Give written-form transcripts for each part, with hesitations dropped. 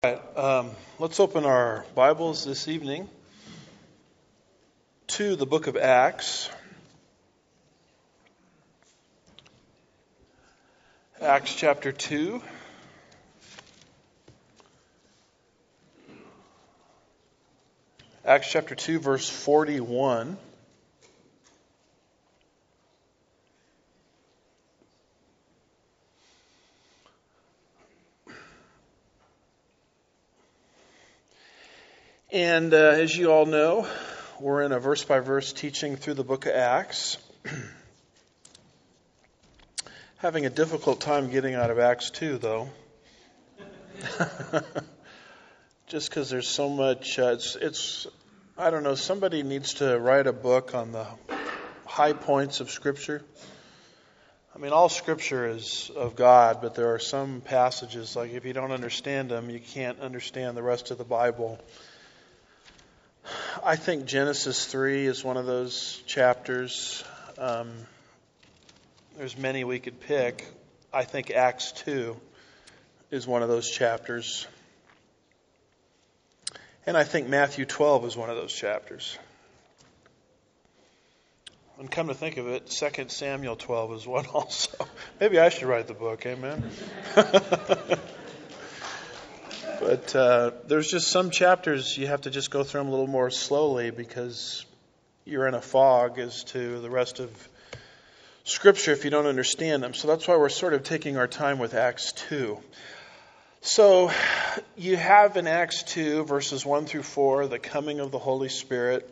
All right, let's open our Bibles this evening to the book of Acts. Acts chapter 2. Acts chapter 2, verse 41. And as you all know, we're in a verse-by-verse teaching through the book of Acts. Having a difficult time getting out of Acts 2, though. Just because there's so much, I don't know, somebody needs to write a book on the high points of Scripture. I mean, all Scripture is of God, but there are some passages, like if you don't understand them, you can't understand the rest of the Bible. I think Genesis 3 is one of those chapters. There's many we could pick. I think Acts 2 is one of those chapters. And I think Matthew 12 is one of those chapters. And come to think of it, 2 Samuel 12 is one also. Maybe I should write the book, amen? But there's just some chapters you have to just go through them a little more slowly because you're in a fog as to the rest of Scripture if you don't understand them. So that's why we're sort of taking our time with Acts 2. So you have in Acts 2, verses 1 through 4, the coming of the Holy Spirit.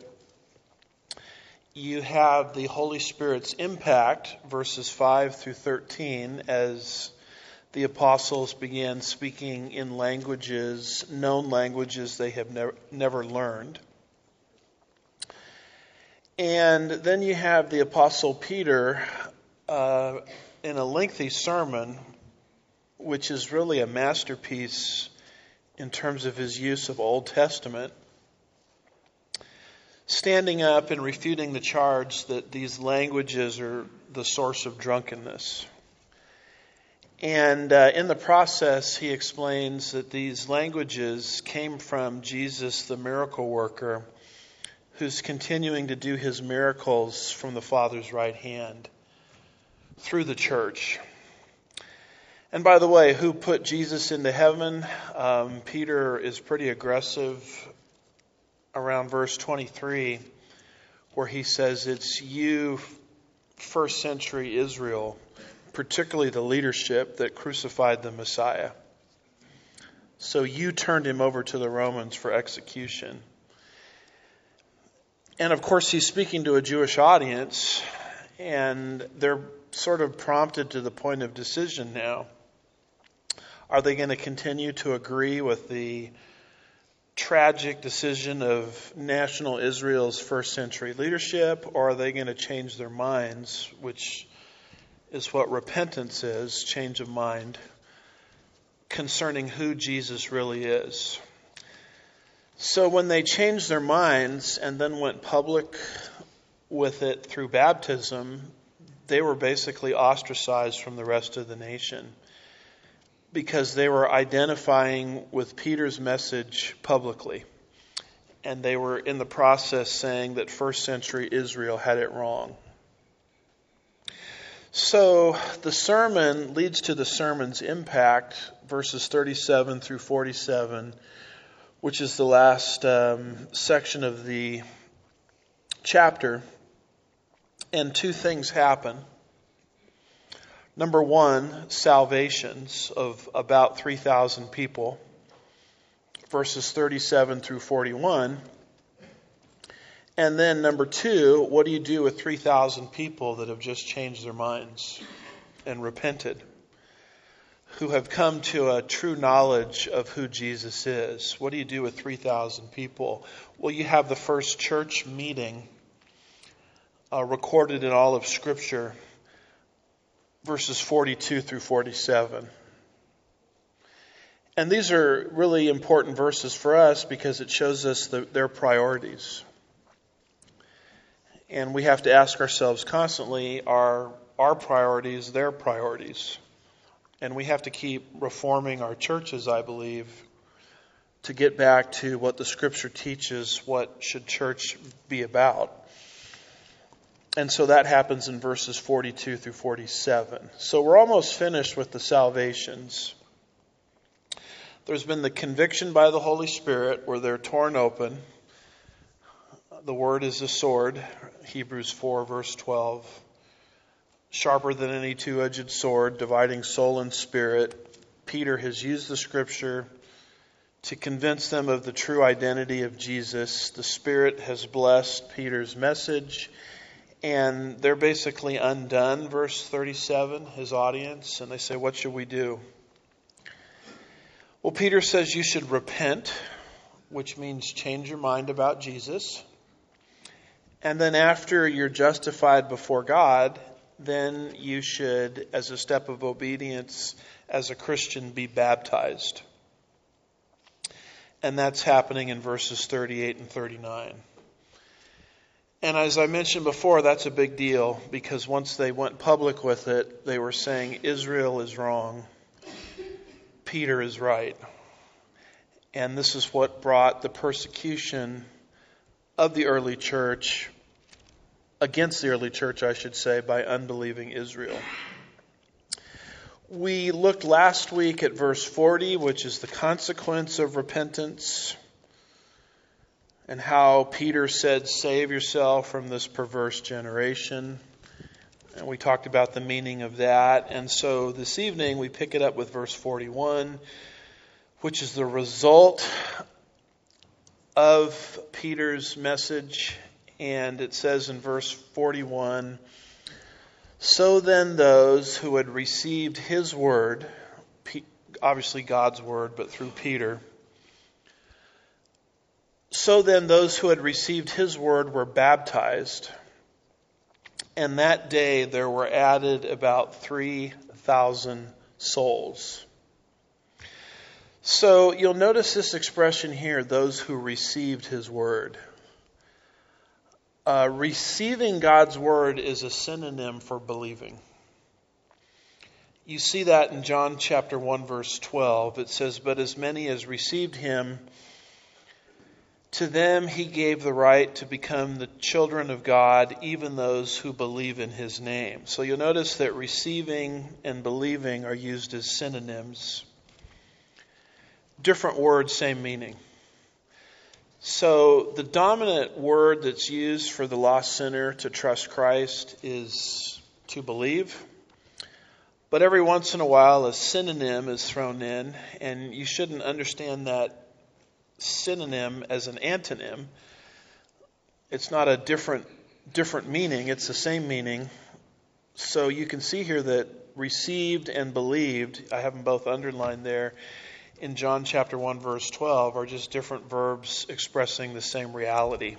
You have the Holy Spirit's impact, verses 5 through 13, as the apostles began speaking in languages, known languages they have never learned. And then you have the apostle Peter in a lengthy sermon, which is really a masterpiece in terms of his use of Old Testament, standing up and refuting the charge that these languages are the source of drunkenness. And in the process, he explains that these languages came from Jesus, the miracle worker, who's continuing to do his miracles from the Father's right hand through the church. And by the way, who put Jesus into heaven? Peter is pretty aggressive around verse 23, where he says, it's you, first century Israel, particularly the leadership that crucified the Messiah. So you turned him over to the Romans for execution. And of course, he's speaking to a Jewish audience, and they're sort of prompted to the point of decision now. Are they going to continue to agree with the tragic decision of national Israel's first century leadership, or are they going to change their minds, which is what repentance is, change of mind, concerning who Jesus really is. So when they changed their minds and then went public with it through baptism, they were basically ostracized from the rest of the nation because they were identifying with Peter's message publicly. And they were in the process saying that first century Israel had it wrong. So the sermon leads to the sermon's impact, verses 37 through 47, which is the last section of the chapter. And two things happen. Number one, salvations of about 3,000 people, verses 37 through 41. And then number two, what do you do with 3,000 people that have just changed their minds and repented, who have come to a true knowledge of who Jesus is? What do you do with 3,000 people? Well, you have the first church meeting recorded in all of Scripture, verses 42 through 47. And these are really important verses for us because it shows us their priorities. And we have to ask ourselves constantly, are our priorities their priorities? And we have to keep reforming our churches, I believe, to get back to what the Scripture teaches, what should church be about. And so that happens in verses 42 through 47. So we're almost finished with the salvations. There's been the conviction by the Holy Spirit where they're torn open. The word is a sword, Hebrews 4 verse 12. Sharper than any two-edged sword, dividing soul and spirit. Peter has used the Scripture to convince them of the true identity of Jesus. The Spirit has blessed Peter's message. And they're basically undone, verse 37, his audience. And they say, what should we do? Well, Peter says you should repent, which means change your mind about Jesus. And then after you're justified before God, then you should, as a step of obedience, as a Christian, be baptized. And that's happening in verses 38 and 39. And as I mentioned before, that's a big deal because once they went public with it, they were saying Israel is wrong, Peter is right. And this is what brought the persecution of the early church, against the early church, I should say, by unbelieving Israel. We looked last week at verse 40, which is the consequence of repentance, and how Peter said, save yourself from this perverse generation. And we talked about the meaning of that. And so this evening we pick it up with verse 41, which is the result of Peter's message. And it says in verse 41, so then those who had received his word, obviously God's word, but through Peter, so then those who had received his word were baptized, and that day there were added about 3,000 souls. So you'll notice this expression here, those who received his word. Receiving God's word is a synonym for believing. You see that in John chapter 1 verse 12. It says, but as many as received him, to them he gave the right to become the children of God, even those who believe in his name. So you'll notice that receiving and believing are used as synonyms. Different words, same meaning. So the dominant word that's used for the lost sinner to trust Christ is to believe. But every once in a while a synonym is thrown in, and you shouldn't understand that synonym as an antonym. It's not a different meaning, it's the same meaning. So you can see here that received and believed, I have them both underlined there in John chapter 1 verse 12, are just different verbs expressing the same reality.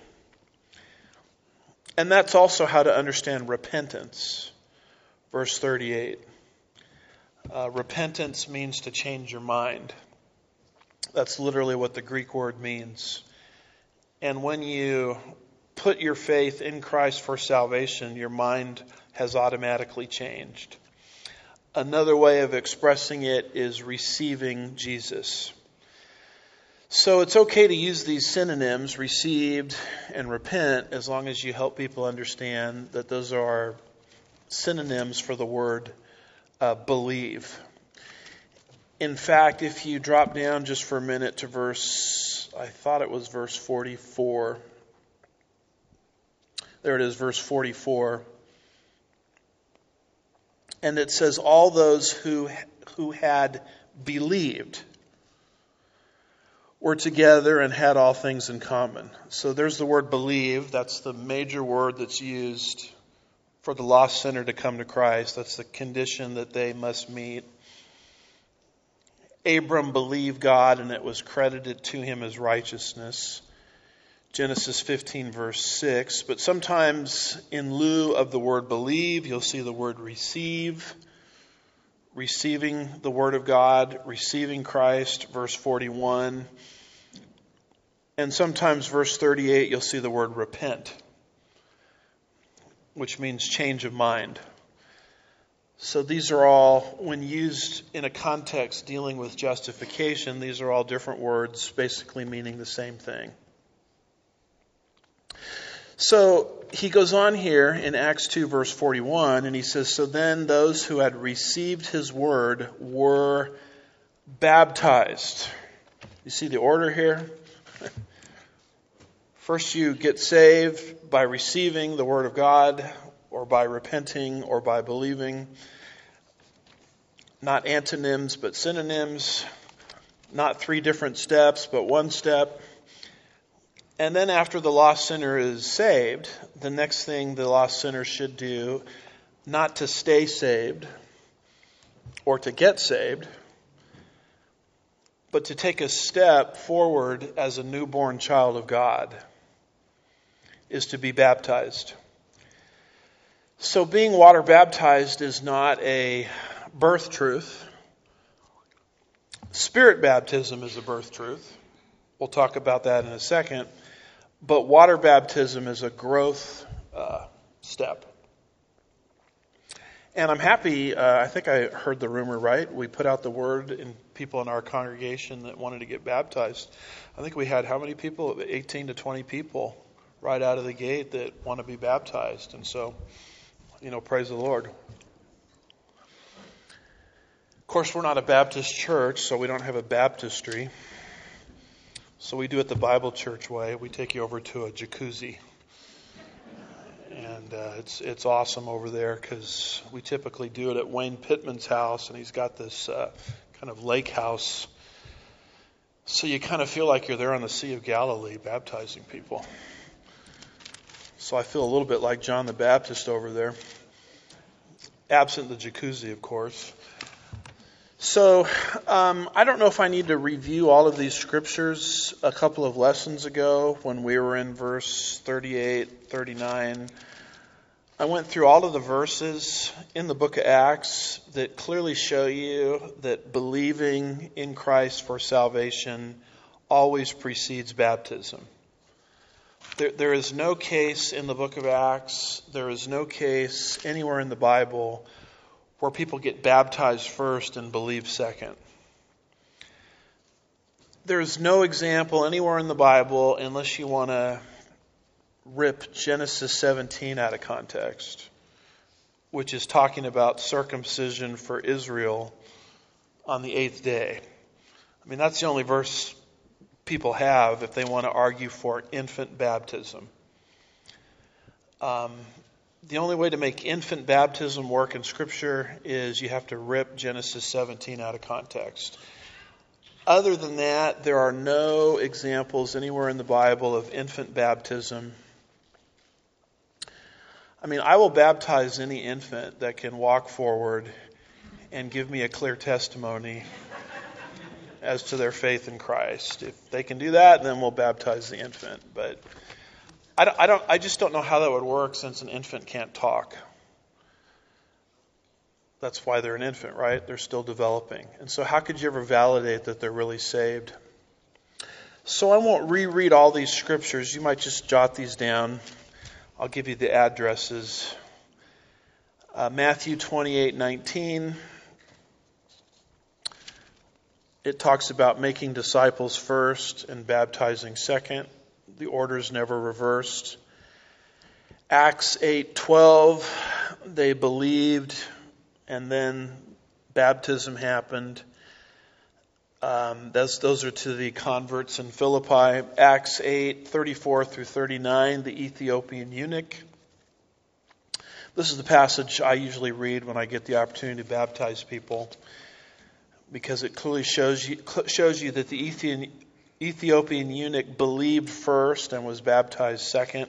And that's also how to understand repentance. Verse 38. Repentance means to change your mind. That's literally what the Greek word means. And when you put your faith in Christ for salvation, your mind has automatically changed. Another way of expressing it is receiving Jesus. So it's okay to use these synonyms, received and repent, as long as you help people understand that those are synonyms for the word believe. In fact, if you drop down just for a minute to verse 44. There it is, verse 44. And it says, all those who had believed were together and had all things in common. So there's the word believe. That's the major word that's used for the lost sinner to come to Christ. That's the condition that they must meet. Abram believed God, and it was credited to him as righteousness. Genesis 15 verse 6. But sometimes in lieu of the word believe, you'll see the word receive. Receiving the word of God, receiving Christ, verse 41. And sometimes verse 38, you'll see the word repent, which means change of mind. So these are all, when used in a context dealing with justification, these are all different words basically meaning the same thing. So he goes on here in Acts 2 verse 41 and he says, so then those who had received his word were baptized. You see the order here? First you get saved by receiving the word of God, or by repenting, or by believing. Not antonyms, but synonyms. Not 3 different steps, but 1 step. And then after the lost sinner is saved, the next thing the lost sinner should do, not to stay saved, or to get saved, but to take a step forward as a newborn child of God, is to be baptized. So being water baptized is not a birth truth. Spirit baptism is a birth truth. We'll talk about that in a second. But water baptism is a growth step. And I'm happy, I think I heard the rumor right. We put out the word in people in our congregation that wanted to get baptized. I think we had how many people? 18 to 20 people right out of the gate that want to be baptized. And so, praise the Lord. Of course, we're not a Baptist church, so we don't have a baptistry. So we do it the Bible church way. We take you over to a jacuzzi. And it's awesome over there because we typically do it at Wayne Pittman's house, and he's got this kind of lake house. So you kind of feel like you're there on the Sea of Galilee baptizing people. So I feel a little bit like John the Baptist over there. Absent the jacuzzi, of course. So I don't know if I need to review all of these scriptures. A couple of lessons ago when we were in verse 38, 39, I went through all of the verses in the book of Acts that clearly show you that believing in Christ for salvation always precedes baptism. There is no case in the book of Acts, there is no case anywhere in the Bible where people get baptized first and believe second. There's no example anywhere in the Bible, unless you want to rip Genesis 17 out of context, which is talking about circumcision for Israel on the 8th day. I mean, that's the only verse people have if they want to argue for infant baptism. The only way to make infant baptism work in Scripture is you have to rip Genesis 17 out of context. Other than that, there are no examples anywhere in the Bible of infant baptism. I mean, I will baptize any infant that can walk forward and give me a clear testimony as to their faith in Christ. If they can do that, then we'll baptize the infant. But I just don't know how that would work since an infant can't talk. That's why they're an infant, right? They're still developing. And so how could you ever validate that they're really saved? So I won't reread all these scriptures. You might just jot these down. I'll give you the addresses. Matthew 28:19. It talks about making disciples first and baptizing second. The order is never reversed. Acts 8:12, they believed and then baptism happened. Those are to the converts in Philippi. Acts 8:34 through 39, the Ethiopian eunuch. This is the passage I usually read when I get the opportunity to baptize people, because it clearly shows you that the Ethiopian eunuch believed first and was baptized second.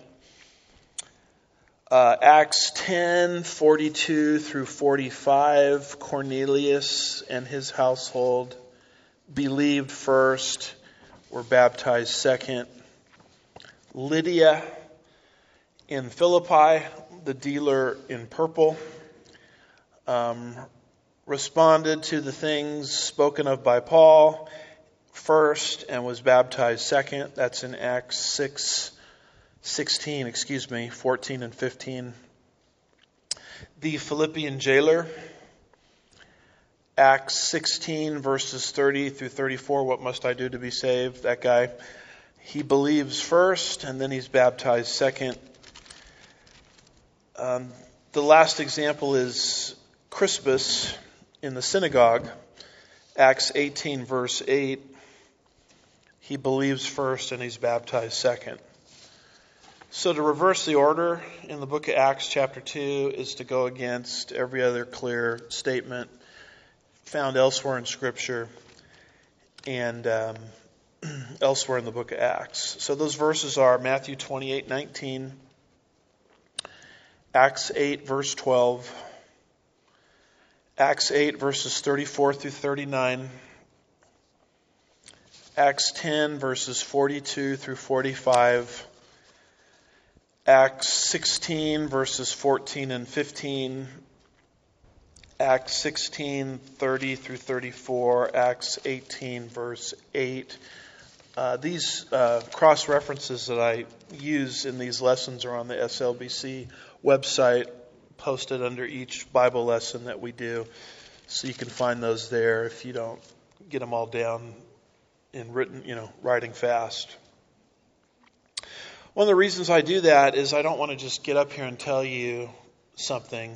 Acts 10:42 through 45, Cornelius and his household believed first, were baptized second. Lydia in Philippi, the dealer in purple, responded to the things spoken of by Paul first and was baptized second. That's in Acts 14 and 15. The Philippian jailer Acts 16, verses 30 through 34, what must I do to be saved? That guy, he believes first, and then he's baptized second. The last example is Crispus in the synagogue, Acts 18, verse 8. He believes first, and he's baptized second. So to reverse the order in the book of Acts chapter 2 is to go against every other clear statement found elsewhere in Scripture and elsewhere in the book of Acts. So those verses are Matthew 28:19, Acts 8, verse 12, Acts 8, verses 34 through 39, Acts 10, verses 42 through 45, Acts 16, verses 14 and 15, Acts 16, 30 through 34, Acts 18, verse 8. These cross-references that I use in these lessons are on the SLBC website, posted under each Bible lesson that we do. So you can find those there if you don't get them all down in writing fast. One of the reasons I do that is I don't want to just get up here and tell you something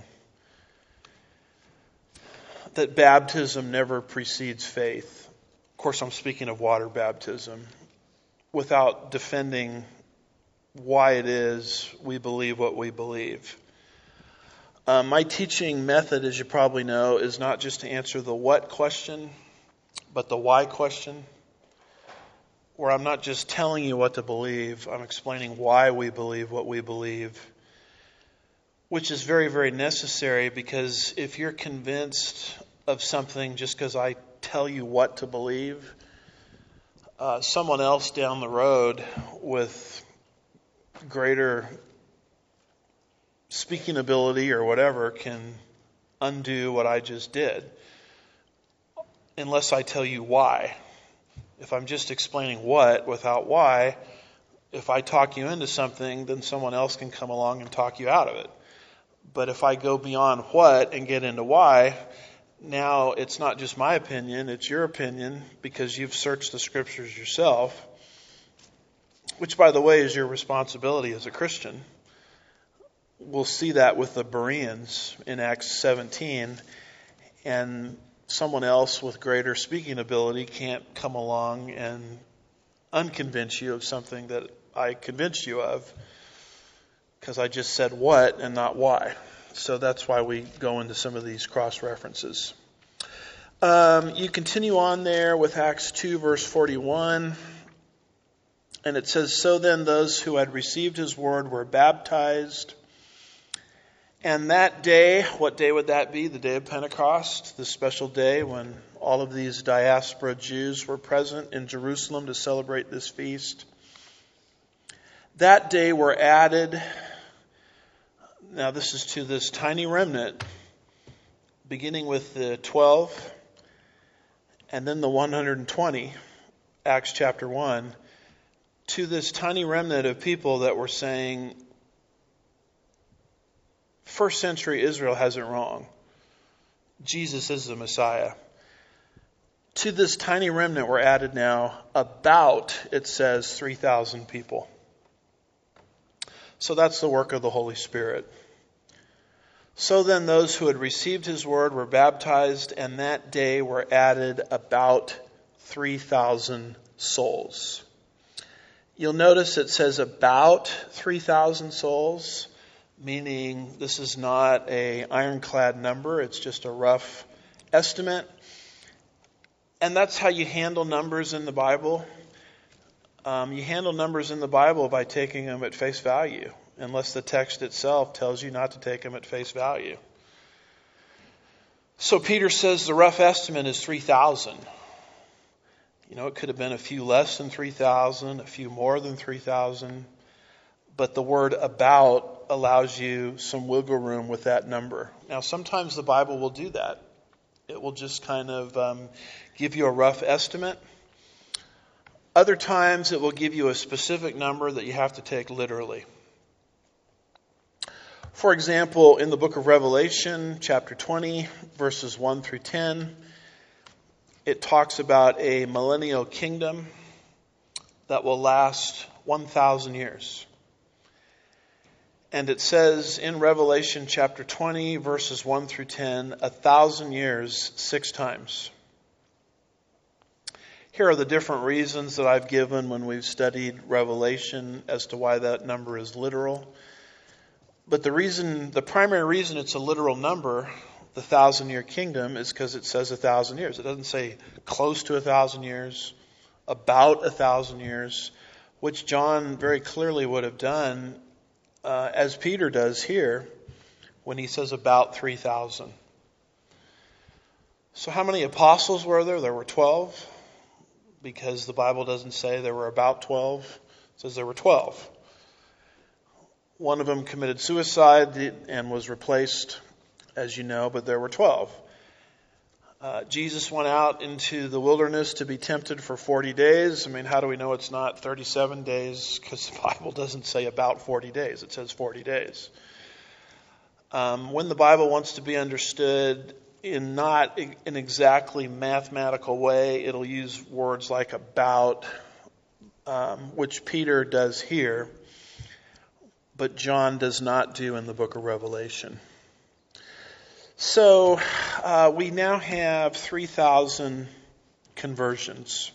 that baptism never precedes faith. Of course, I'm speaking of water baptism, without defending why it is we believe what we believe. My teaching method, as you probably know, is not just to answer the what question, but the why question, where I'm not just telling you what to believe, I'm explaining why we believe what we believe, which is very, very necessary, because if you're convinced of something just because I tell you what to believe, someone else down the road with greater speaking ability or whatever can undo what I just did, unless I tell you why. If I'm just explaining what without why, if I talk you into something, then someone else can come along and talk you out of it. But if I go beyond what and get into why, now it's not just my opinion, it's your opinion, because you've searched the Scriptures yourself, which, by the way, is your responsibility as a Christian. We'll see that with the Bereans in Acts 17, and someone else with greater speaking ability can't come along and unconvince you of something that I convinced you of, because I just said what and not why. So that's why we go into some of these cross-references. You continue on there with Acts 2, verse 41. And it says, "So then those who had received his word were baptized. And that day," what day would that be? The day of Pentecost, the special day when all of these diaspora Jews were present in Jerusalem to celebrate this feast. That day were added, now this is to this tiny remnant, beginning with the 12 and then the 120, Acts chapter 1, to this tiny remnant of people that were saying, first century Israel has it wrong. Jesus is the Messiah. To this tiny remnant were added now about, it says, 3,000 people. So that's the work of the Holy Spirit. "So then those who had received his word were baptized, and that day were added about 3,000 souls." You'll notice it says about 3,000 souls, meaning this is not an ironclad number, it's just a rough estimate. And that's how you handle numbers in the Bible. You handle numbers in the Bible by taking them at face value, unless the text itself tells you not to take them at face value. So Peter says the rough estimate is 3,000. It could have been a few less than 3,000, a few more than 3,000. But the word about allows you some wiggle room with that number. Now, sometimes the Bible will do that. It will just kind of give you a rough estimate. Other times it will give you a specific number that you have to take literally. For example, in the book of Revelation, chapter 20, verses 1 through 10, it talks about a millennial kingdom that will last 1,000 years. And it says in Revelation chapter 20, verses 1 through 10, 1,000 years 6 times. Here are the different reasons that I've given when we've studied Revelation as to why that number is literal. But the primary reason it's a literal number, the 1,000-year kingdom, is because it says 1,000 years. It doesn't say close to 1,000 years, about 1,000 years, which John very clearly would have done, as Peter does here, when he says about 3,000. So how many apostles were there? There were 12, because the Bible doesn't say there were about 12. It says there were 12. One of them committed suicide and was replaced, as you know, but there were 12. Jesus went out into the wilderness to be tempted for 40 days. I mean, how do we know it's not 37 days? Because the Bible doesn't say about 40 days. It says 40 days. When the Bible wants to be understood in not an exactly mathematical way, it'll use words like about, which Peter does here, but John does not do in the book of Revelation. So we now have 3,000 conversions.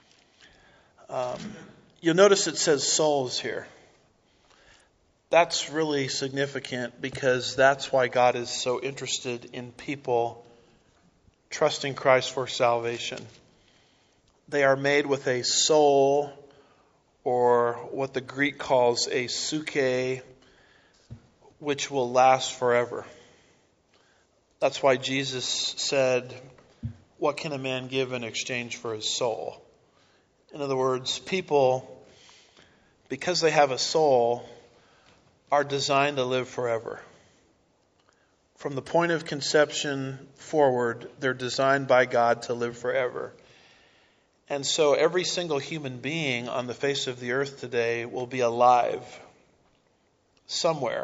You'll notice it says souls here. That's really significant because that's why God is so interested in people trusting Christ for salvation. They are made with a soul, or what the Greek calls a psyche, which will last forever. That's why Jesus said, what can a man give in exchange for his soul? In other words, people, because they have a soul, are designed to live forever. From the point of conception forward, they're designed by God to live forever. And so every single human being on the face of the earth today will be alive somewhere.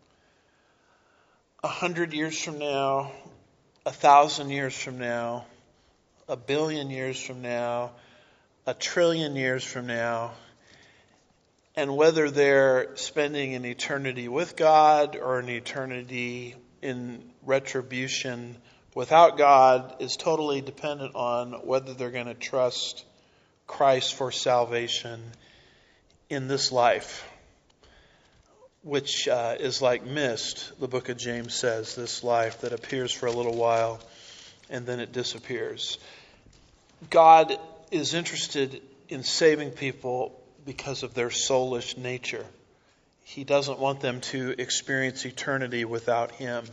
100 years from now, 1,000 years from now, 1 billion years from now, 1 trillion years from now. And whether they're spending an eternity with God or an eternity in retribution without God is totally dependent on whether they're going to trust Christ for salvation in this life, which is like mist, the book of James says, this life that appears for a little while and then it disappears. God is interested in saving people because of their soulish nature. He doesn't want them to experience eternity without Him.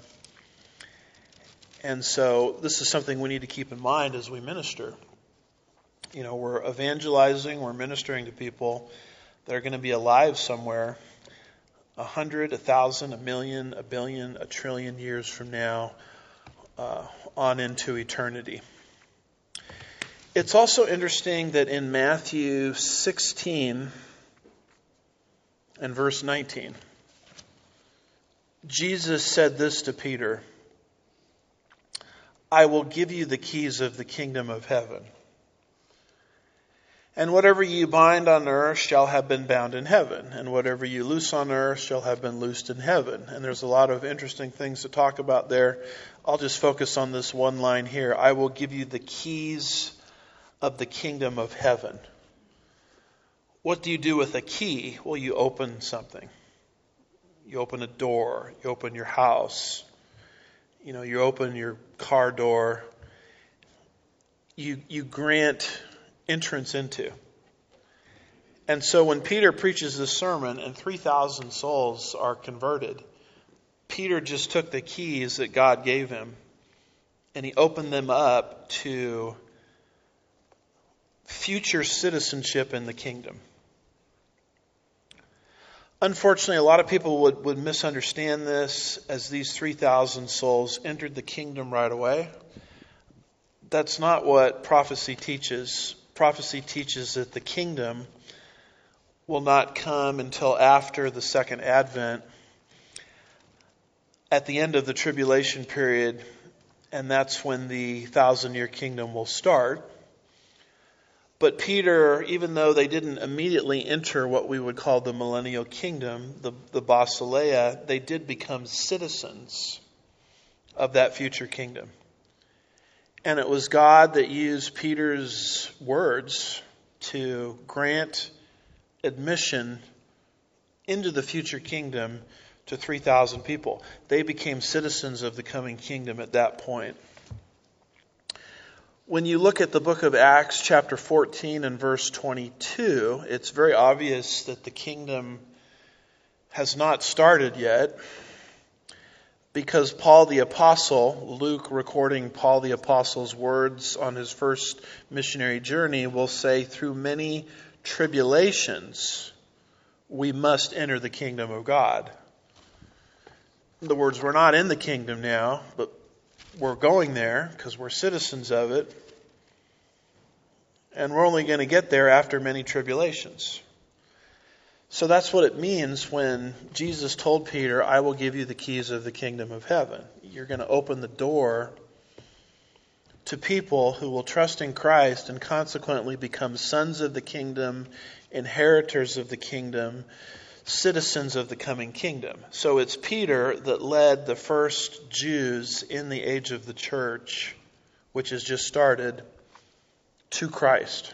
And so this is something we need to keep in mind as we minister. You know, we're evangelizing, we're ministering to people that are going to be alive somewhere 100, 1,000, 1,000,000, 1 billion, 1 trillion years from now, on into eternity. It's also interesting that in Matthew 16 and verse 19, Jesus said this to Peter, I will give you the keys of the kingdom of heaven. And whatever you bind on earth shall have been bound in heaven, and whatever you loose on earth shall have been loosed in heaven. And there's a lot of interesting things to talk about there. I'll just focus on this one line here. I will give you the keys of the kingdom of heaven. What do you do with a key? Well, you open something. You open a door. You open your house. You know, you open your car door. You grant entrance into. And so when Peter preaches this sermon and 3,000 souls are converted, Peter just took the keys that God gave him and he opened them up to future citizenship in the kingdom. Unfortunately, a lot of people would misunderstand this as these 3,000 souls entered the kingdom right away. That's not what prophecy teaches. Prophecy teaches that the kingdom will not come until after the second advent, at the end of the tribulation period, and that's when the 1,000-year kingdom will start. But Peter, even though they didn't immediately enter what we would call the millennial kingdom, the Basileia, they did become citizens of that future kingdom. And it was God that used Peter's words to grant admission into the future kingdom to 3,000 people. They became citizens of the coming kingdom at that point. When you look at the book of Acts, chapter 14 and verse 22, it's very obvious that the kingdom has not started yet, because Paul the Apostle, Luke recording Paul the Apostle's words on his first missionary journey, will say, through many tribulations, we must enter the kingdom of God. In other words, we're not in the kingdom now, but we're going there because we're citizens of it. And we're only going to get there after many tribulations. So that's what it means when Jesus told Peter, I will give you the keys of the kingdom of heaven. You're going to open the door to people who will trust in Christ and consequently become sons of the kingdom, inheritors of the kingdom, citizens of the coming kingdom. So it's Peter that led the first Jews in the age of the church, which has just started, to Christ.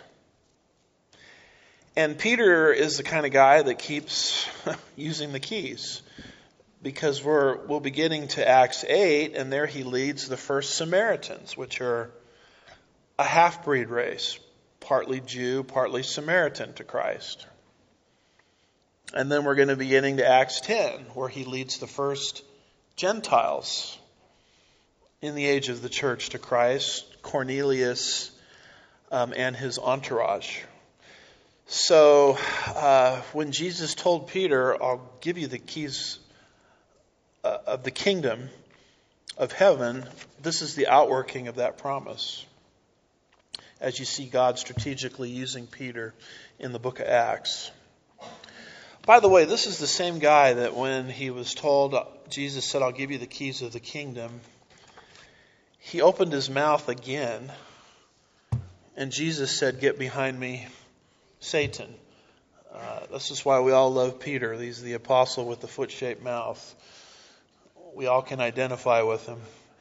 And Peter is the kind of guy that keeps using the keys, because we'll be getting to Acts 8, and there he leads the first Samaritans, which are a half-breed race, partly Jew, partly Samaritan, to Christ. And then we're going to be getting to Acts 10, where he leads the first Gentiles in the age of the church to Christ, Cornelius and his entourage. So when Jesus told Peter, I'll give you the keys of the kingdom of heaven, this is the outworking of that promise, as you see God strategically using Peter in the book of Acts. By the way, this is the same guy that when he was told, Jesus said, I'll give you the keys of the kingdom, he opened his mouth again, and Jesus said, get behind me, Satan. This is why we all love Peter. He's the apostle with the foot-shaped mouth. We all can identify with him.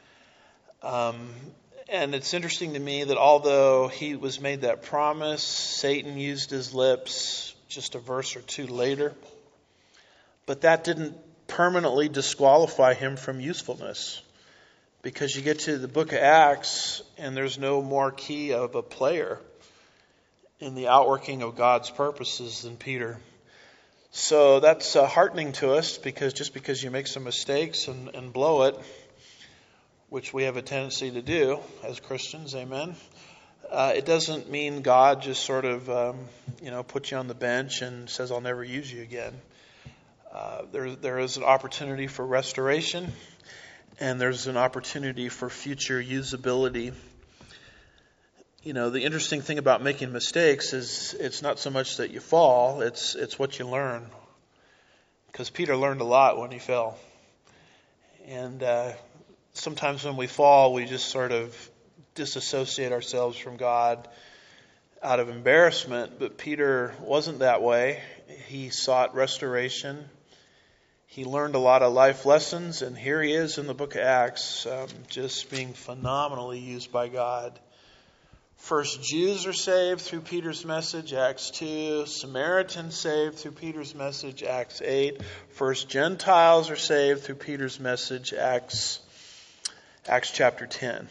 And it's interesting to me that although he was made that promise, Satan used his lips just a verse or two later. But that didn't permanently disqualify him from usefulness. Because you get to the book of Acts, and there's no more key of a player in the outworking of God's purposes than Peter. So that's heartening to us, because just because you make some mistakes and blow it, which we have a tendency to do as Christians, amen, it doesn't mean God just sort of, puts you on the bench and says, I'll never use you again. There is an opportunity for restoration, and there's an opportunity for future usability. You know, the interesting thing about making mistakes is it's not so much that you fall, it's what you learn. Because Peter learned a lot when he fell. And sometimes when we fall, we just sort of disassociate ourselves from God out of embarrassment. But Peter wasn't that way. He sought restoration. He learned a lot of life lessons, and here he is in the book of Acts, just being phenomenally used by God. First, Jews are saved through Peter's message, Acts 2. Samaritans saved through Peter's message, Acts 8. First, Gentiles are saved through Peter's message, Acts chapter 10.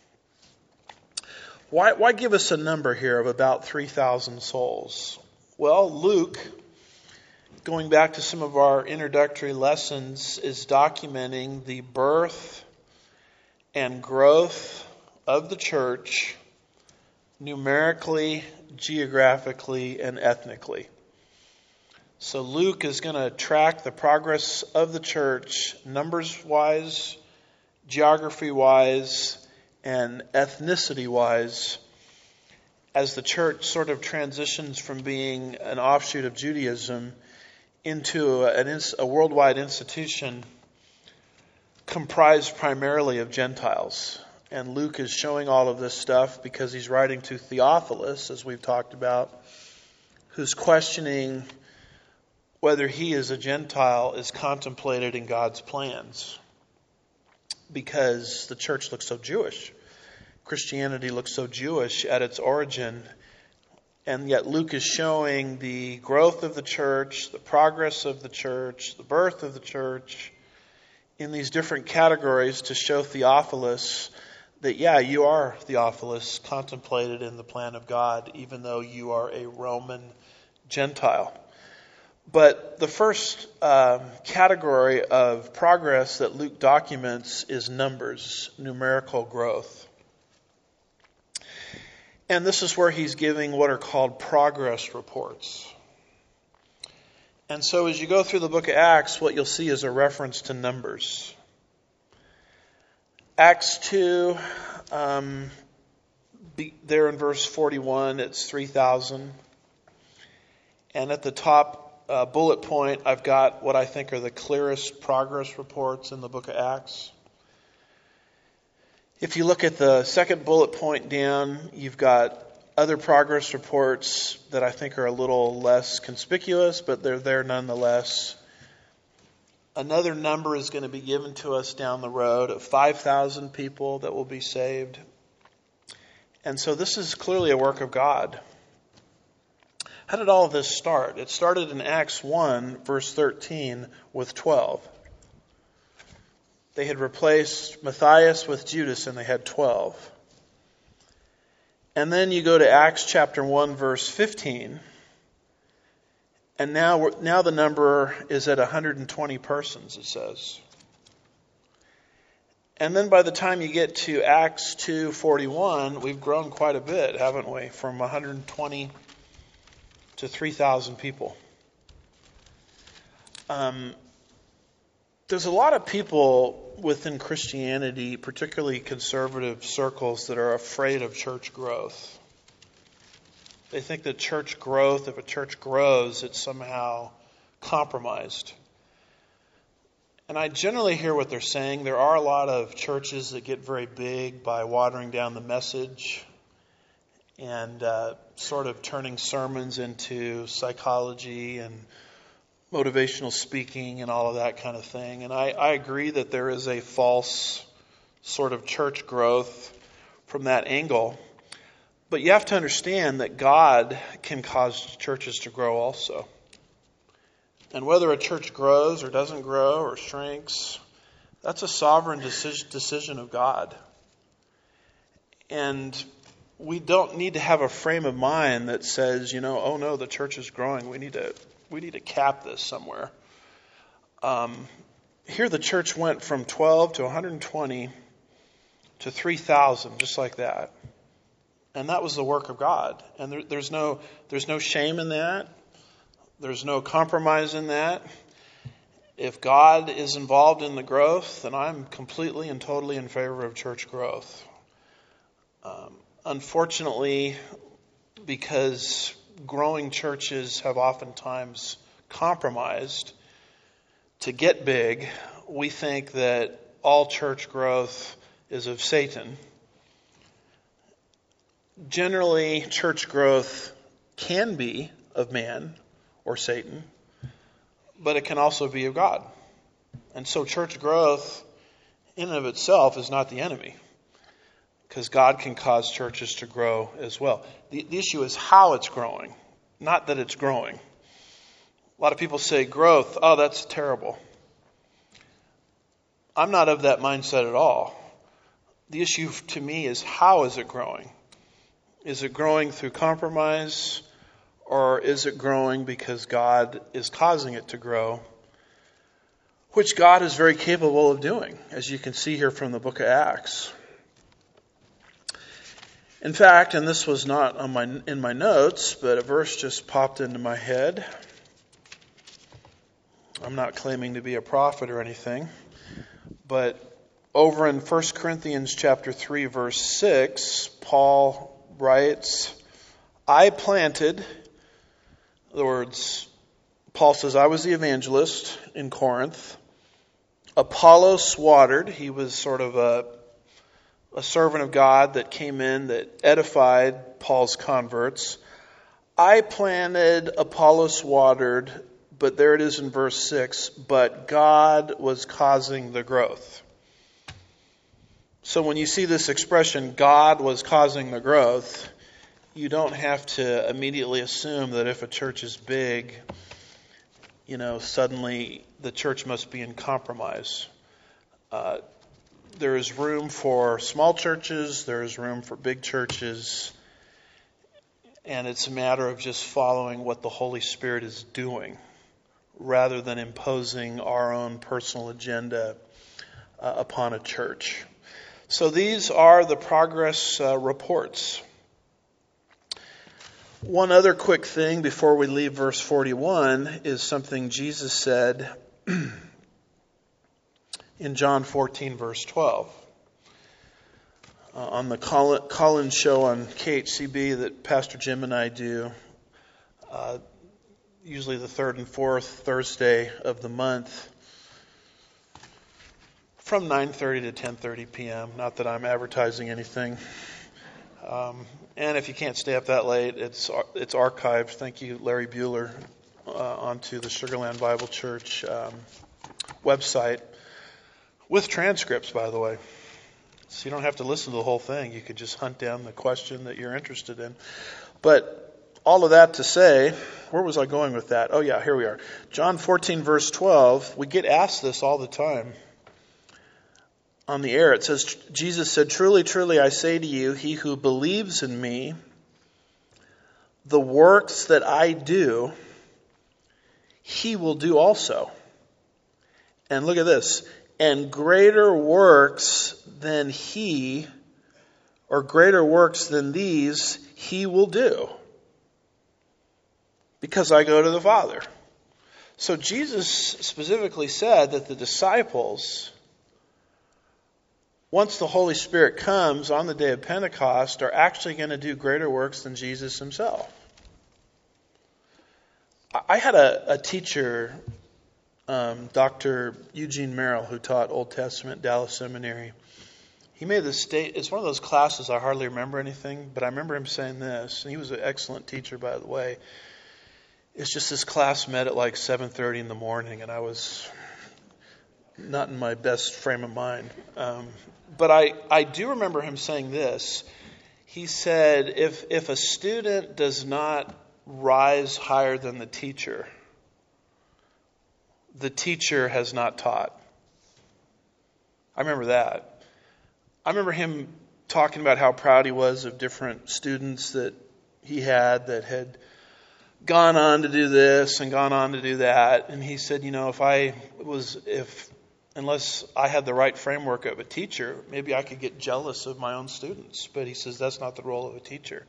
Why give us a number here of about 3,000 souls? Well, Luke, going back to some of our introductory lessons, is documenting the birth and growth of the church numerically, geographically, and ethnically. So Luke is going to track the progress of the church numbers-wise, geography-wise, and ethnicity-wise as the church sort of transitions from being an offshoot of Judaism into a worldwide institution comprised primarily of Gentiles. And Luke is showing all of this stuff because he's writing to Theophilus, as we've talked about, who's questioning whether he as a Gentile is contemplated in God's plans. Because the church looks so Jewish. Christianity looks so Jewish at its origin. And yet Luke is showing the growth of the church, the progress of the church, the birth of the church in these different categories to show Theophilus that, yeah, you are, Theophilus, contemplated in the plan of God, even though you are a Roman Gentile. But the first category of progress that Luke documents is numbers, numerical growth. And this is where he's giving what are called progress reports. And so as you go through the book of Acts, what you'll see is a reference to numbers. Acts 2, there in verse 41, it's 3,000. And at the top bullet point, I've got what I think are the clearest progress reports in the book of Acts. If you look at the second bullet point down, you've got other progress reports that I think are a little less conspicuous, but they're there nonetheless. Another number is going to be given to us down the road of 5,000 people that will be saved. And so this is clearly a work of God. How did all of this start? It started in Acts 1, verse 13, with 12. They had replaced Matthias with Judas, and they had 12. And then you go to Acts chapter 1, verse 15. And now the number is at 120 persons, it says. And then by the time you get to Acts 2:41, we've grown quite a bit, haven't we? From 120 to 3,000 people. There's a lot of people within Christianity, particularly conservative circles, that are afraid of church growth. They think that church growth, if a church grows, it's somehow compromised. And I generally hear what they're saying. There are a lot of churches that get very big by watering down the message and sort of turning sermons into psychology and motivational speaking and all of that kind of thing. And I agree that there is a false sort of church growth from that angle. But you have to understand that God can cause churches to grow also. And whether a church grows or doesn't grow or shrinks, that's a sovereign decision of God. And we don't need to have a frame of mind that says, oh no, the church is growing. We need to cap this somewhere. Here the church went from 12 to 120 to 3,000, just like that. And that was the work of God. And there's no shame in that. There's no compromise in that. If God is involved in the growth, then I'm completely and totally in favor of church growth. Unfortunately, because growing churches have oftentimes compromised to get big, we think that all church growth is of Satan. Generally, church growth can be of man or Satan, but it can also be of God. And so church growth in and of itself is not the enemy, because God can cause churches to grow as well. The issue is how it's growing, not that it's growing. A lot of people say growth, oh, that's terrible. I'm not of that mindset at all. The issue to me is, how is it growing? Is it growing through compromise, or is it growing because God is causing it to grow, which God is very capable of doing, as you can see here from the book of Acts. In fact, and this was not in my notes, but a verse just popped into my head. I'm not claiming to be a prophet or anything, but over in 1 Corinthians chapter 3, verse 6, Paul writes, I planted, in other words, Paul says, I was the evangelist in Corinth. Apollos watered. He was sort of a servant of God that came in that edified Paul's converts. I planted, Apollos watered, but there it is in verse 6, but God was causing the growth. So when you see this expression, God was causing the growth, you don't have to immediately assume that if a church is big, suddenly the church must be in compromise. There is room for small churches, there is room for big churches, and it's a matter of just following what the Holy Spirit is doing rather than imposing our own personal agenda upon a church. So these are the progress reports. One other quick thing before we leave verse 41 is something Jesus said in John 14, verse 12. On the Collins show on KHCB that Pastor Jim and I do, usually the third and fourth Thursday of the month, from 9:30 to 10:30 p.m. Not that I'm advertising anything. And if you can't stay up that late, it's archived. Thank you, Larry Bueller, onto the Sugarland Bible Church website with transcripts, by the way. So you don't have to listen to the whole thing. You could just hunt down the question that you're interested in. But all of that to say, where was I going with that? Oh yeah, here we are. John 14, verse 12. We get asked this all the time on the air. It says, Jesus said, "Truly, truly, I say to you, he who believes in me, the works that I do, he will do also." And look at this. And greater works than he, or greater works than these, he will do, because I go to the Father. So Jesus specifically said that the disciples, once the Holy Spirit comes on the day of Pentecost, are actually going to do greater works than Jesus himself. I had a teacher, Dr. Eugene Merrill, who taught Old Testament at Dallas Seminary. He made this statement. It's one of those classes I hardly remember anything, but I remember him saying this, and he was an excellent teacher, by the way. It's just this class met at like 7:30 in the morning, and I was not in my best frame of mind. But I do remember him saying this. He said, if a student does not rise higher than the teacher has not taught. I remember that. I remember him talking about how proud he was of different students that he had that had gone on to do this and gone on to do that. And he said, unless I had the right framework of a teacher, maybe I could get jealous of my own students. But he says that's not the role of a teacher.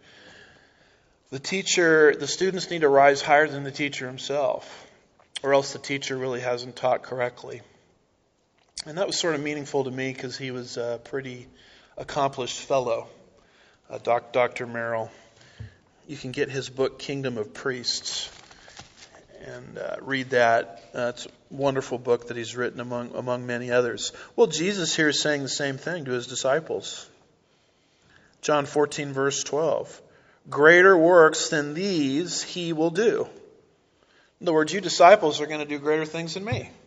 The students need to rise higher than the teacher himself, or else the teacher really hasn't taught correctly. And that was sort of meaningful to me because he was a pretty accomplished fellow, Dr. Merrill. You can get his book, Kingdom of Priests, and read that. It's a wonderful book that he's written among many others. Well, Jesus here is saying the same thing to his disciples. John 14, verse 12. Greater works than these he will do. In other words, you disciples are going to do greater things than me.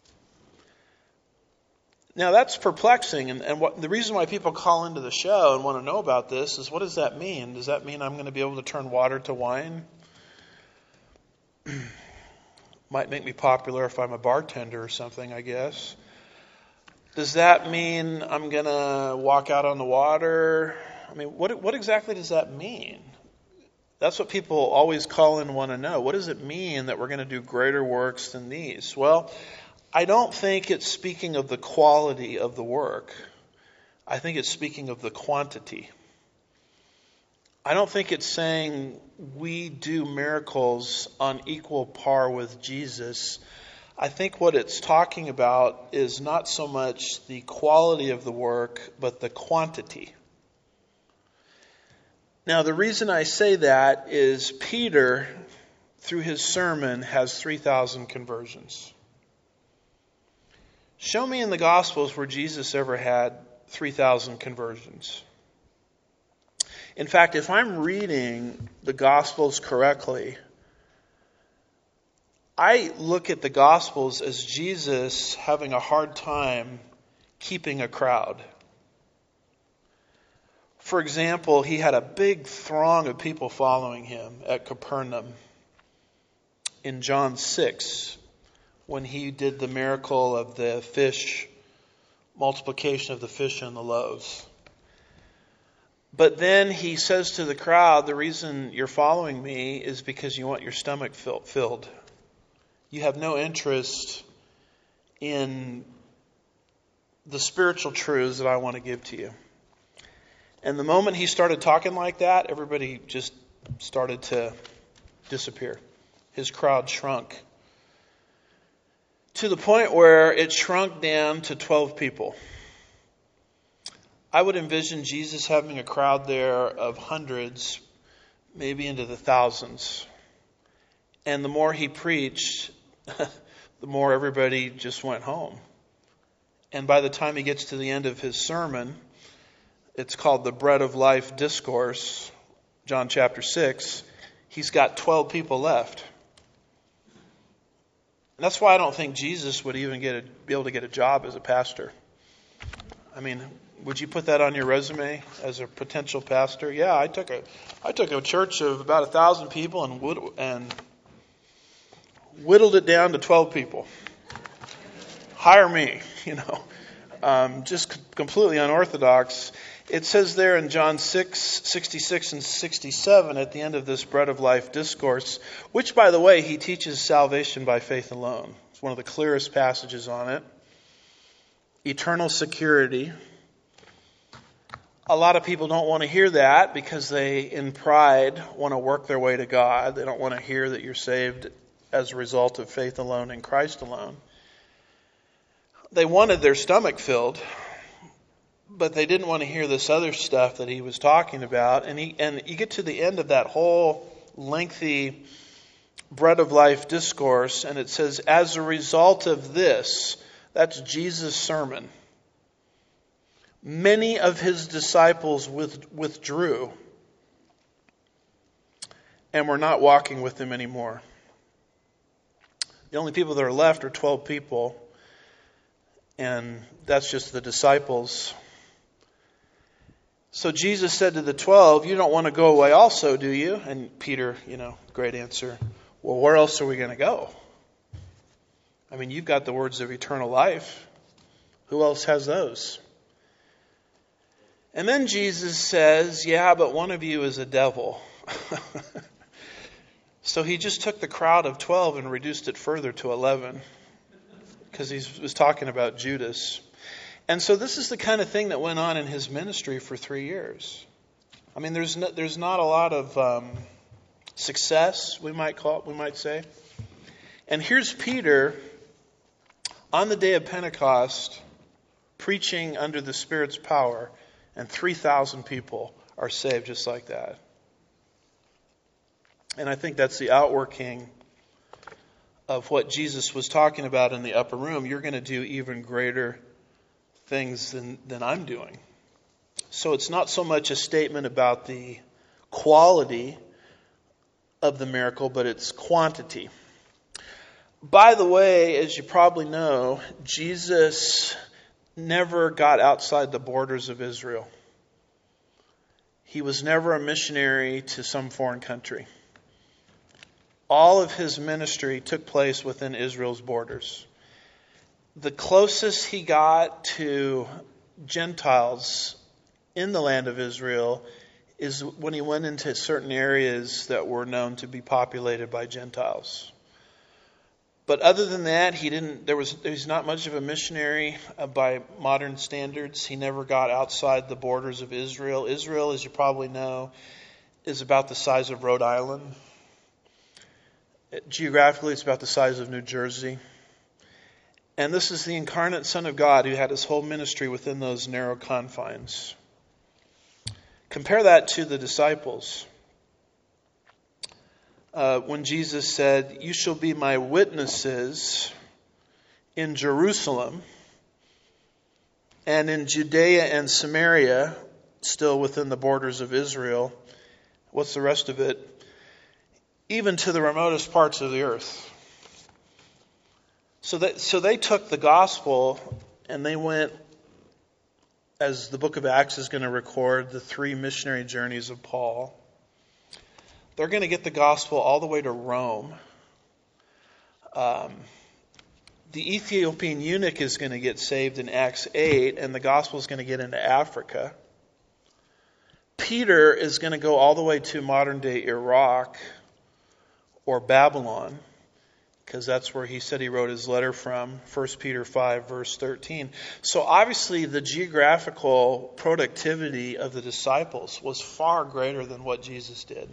Now that's perplexing, and the reason why people call into the show and want to know about this is, what does that mean? Does that mean I'm going to be able to turn water to wine? Might make me popular if I'm a bartender or something, I guess. Does that mean I'm going to walk out on the water? I mean, what exactly does that mean? That's what people always call in and want to know. What does it mean that we're going to do greater works than these? Well, I don't think it's speaking of the quality of the work. I think it's speaking of the quantity. I don't think it's saying we do miracles on equal par with Jesus. I think what it's talking about is not so much the quality of the work, but the quantity. Now, the reason I say that is Peter, through his sermon, has 3,000 conversions. Show me in the Gospels where Jesus ever had 3,000 conversions. In fact, if I'm reading the Gospels correctly, I look at the Gospels as Jesus having a hard time keeping a crowd. For example, he had a big throng of people following him at Capernaum in John 6 when he did the miracle of the fish, multiplication of the fish and the loaves. But then he says to the crowd, the reason you're following me is because you want your stomach filled. You have no interest in the spiritual truths that I want to give to you. And the moment he started talking like that, everybody just started to disappear. His crowd shrunk to the point where it shrunk down to 12 people. I would envision Jesus having a crowd there of hundreds, maybe into the thousands. And the more he preached, the more everybody just went home. And by the time he gets to the end of his sermon, it's called the Bread of Life Discourse, John chapter 6, he's got 12 people left. And that's why I don't think Jesus would even be able to get a job as a pastor. I mean, would you put that on your resume as a potential pastor? Yeah, I took a church of about 1,000 people and whittled it down to 12 people. Hire me, just completely unorthodox. It says there in John 6, 66 and 67 at the end of this Bread of Life discourse, which, by the way, he teaches salvation by faith alone. It's one of the clearest passages on it. Eternal security. A lot of people don't want to hear that because they, in pride, want to work their way to God. They don't want to hear that you're saved as a result of faith alone in Christ alone. They wanted their stomach filled, but they didn't want to hear this other stuff that he was talking about. And you get to the end of that whole lengthy Bread of Life discourse, and it says, as a result of this, that's Jesus' sermon, many of his disciples withdrew and were not walking with him anymore. The only people that are left are 12 people, and that's just the disciples. So Jesus said to the 12, you don't want to go away also, do you? And Peter, great answer. Well, where else are we going to go? I mean, you've got the words of eternal life. Who else has those? And then Jesus says, yeah, but one of you is a devil. So he just took the crowd of 12 and reduced it further to 11 because he was talking about Judas. And so this is the kind of thing that went on in his ministry for 3 years. I mean, there's not a lot of success, we might say. And here's Peter on the day of Pentecost preaching under the Spirit's power, and 3,000 people are saved just like that. And I think that's the outworking of what Jesus was talking about in the upper room. You're going to do even greater things than I'm doing. So it's not so much a statement about the quality of the miracle, but its quantity. By the way, as you probably know, Jesus never got outside the borders of Israel. He was never a missionary to some foreign country. All of his ministry took place within Israel's borders. The closest he got to Gentiles in the land of Israel is when he went into certain areas that were known to be populated by Gentiles. But other than that, there's not much of a missionary by modern standards. He never got outside the borders of Israel. Israel, as you probably know, is about the size of Rhode Island. Geographically, it's about the size of New Jersey. And this is the incarnate Son of God who had his whole ministry within those narrow confines. Compare that to the disciples. When Jesus said, you shall be my witnesses in Jerusalem, And in Judea and Samaria, still within the borders of Israel, what's the rest of it? Even to the remotest parts of the earth. So they took the gospel and they went, as the book of Acts is going to record, the 3 missionary journeys of Paul. They're going to get the gospel all the way to Rome. The Ethiopian eunuch is going to get saved in Acts 8, and the gospel is going to get into Africa. Peter is going to go all the way to modern-day Iraq or Babylon, because that's where he said he wrote his letter from, 1 Peter 5, verse 13. So obviously the geographical productivity of the disciples was far greater than what Jesus did.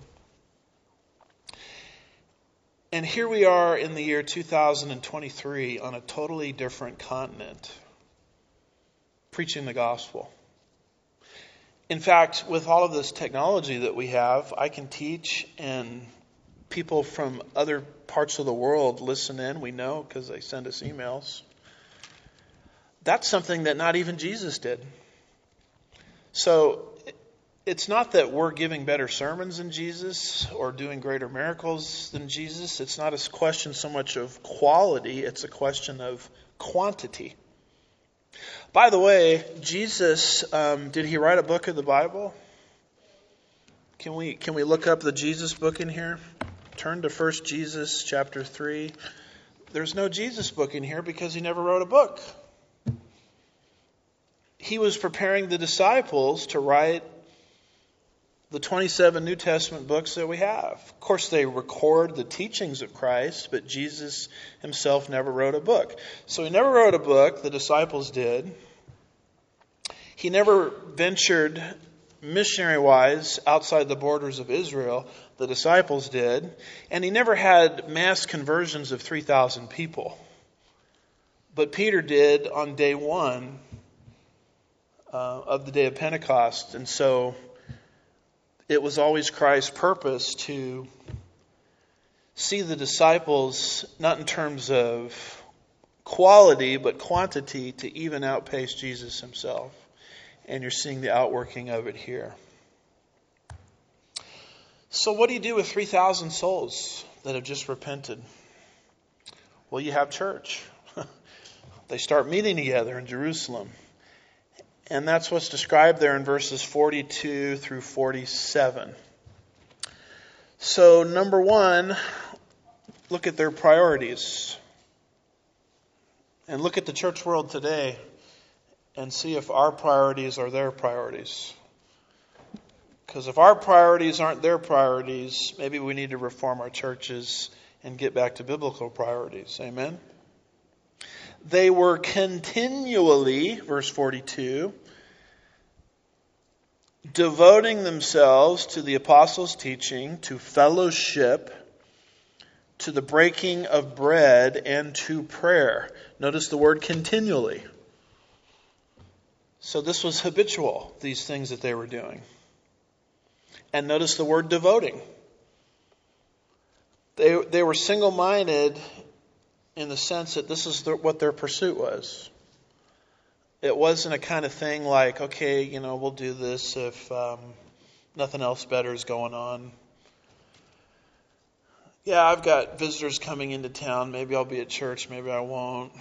And here we are in the year 2023 on a totally different continent, preaching the gospel. In fact, with all of this technology that we have, I can teach and people from other parts of the world listen in. We know because they send us emails. That's something that not even Jesus did. So it's not that we're giving better sermons than Jesus or doing greater miracles than Jesus. It's not a question so much of quality. It's a question of quantity. By the way, Jesus, did he write a book of the Bible? Can we look up the Jesus book in here? Turn to 1 Jesus chapter 3. There's no Jesus book in here because he never wrote a book. He was preparing the disciples to write the 27 New Testament books that we have. Of course, they record the teachings of Christ, but Jesus himself never wrote a book. So he never wrote a book, the disciples did. He never ventured missionary-wise outside the borders of Israel, the disciples did. And he never had mass conversions of 3,000 people. But Peter did on day 1 of the day of Pentecost. And so it was always Christ's purpose to see the disciples, not in terms of quality, but quantity, to even outpace Jesus himself. And you're seeing the outworking of it here. So what do you do with 3,000 souls that have just repented? Well, you have church. They start meeting together in Jerusalem. And that's what's described there in verses 42 through 47. So, number 1, look at their priorities. And look at the church world today and see if our priorities are their priorities. Because if our priorities aren't their priorities, maybe we need to reform our churches and get back to biblical priorities. Amen? They were continually, verse 42, devoting themselves to the apostles' teaching, to fellowship, to the breaking of bread, and to prayer. Notice the word continually. So this was habitual, these things that they were doing. And notice the word devoting. They were single-minded in the sense that this is what their pursuit was. It wasn't a kind of thing like, okay, we'll do this if nothing else better is going on. Yeah, I've got visitors coming into town. Maybe I'll be at church. Maybe I won't.